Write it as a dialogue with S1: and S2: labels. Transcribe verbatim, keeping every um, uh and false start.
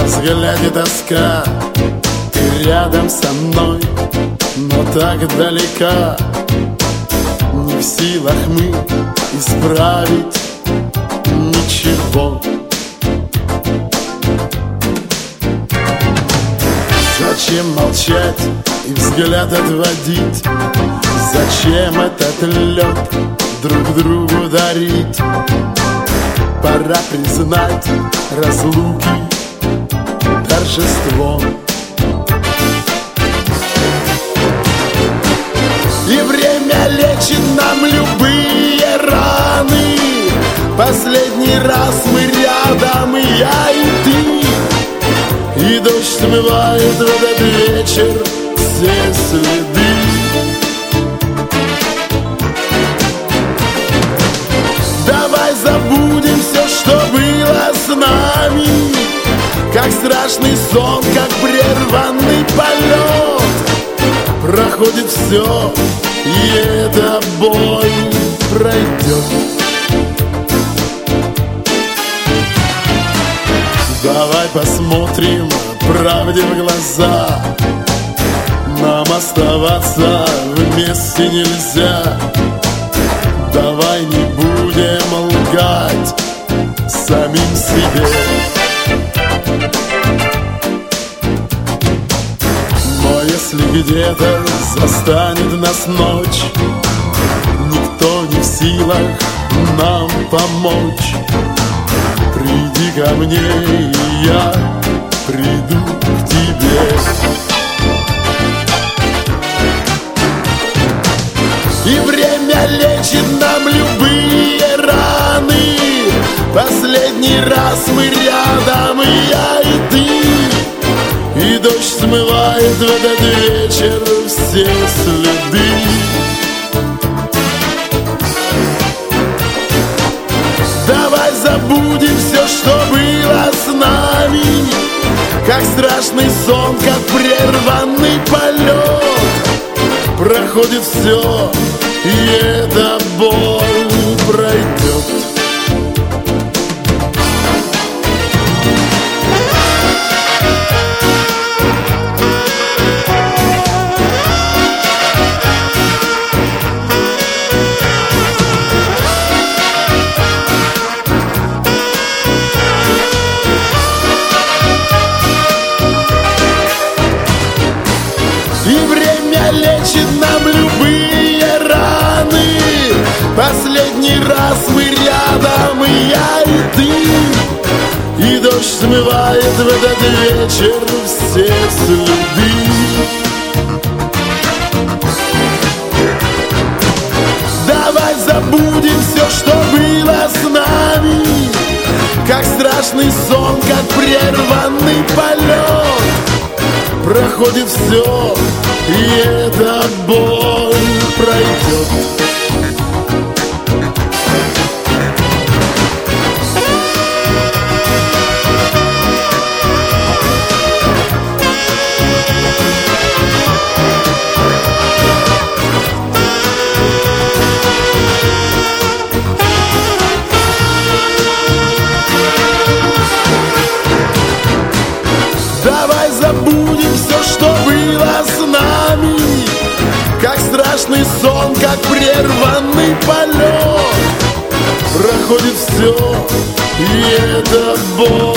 S1: во взгляде тоска. Ты рядом со мной, но так далека. Не в силах мы исправить ничего. Зачем молчать и взгляд отводить? Зачем этот лед друг другу дарить? Пора признать разлуки торжество. И время лечит нам любые раны. Последний раз мы рядом, и я, и ты. И дождь смывает в этот вечер все следы. Давай забудем все, что было с нами, как страшный сон, как прерванный полет. Проходит все, и эта боль пройдет. Давай посмотрим правде в глаза. Нам оставаться вместе нельзя. Давай не будем лгать самим себе. Но если где-то застанет нас ночь, никто не в силах нам помочь. Приди ко мне, и я приду к тебе. И время лечит нам любые раны. Последний раз мы рядом, и я, и ты. И дождь смывает в этот вечер все следы. Давай забудем все, что было с нами, как страшный сон, как прерванный полет. Проходит все, и эта боль пройдет. Лечит нам любые раны. Последний раз мы рядом, и я, и ты. И дождь смывает в этот вечер все следы. Давай забудем все, что было с нами, как страшный сон, как прерванный полет. Проходит все, и эта боль пройдет. Давай забудем все, что было с нами, как страшный сон, как прерванный полет. Проходит все, и эта боль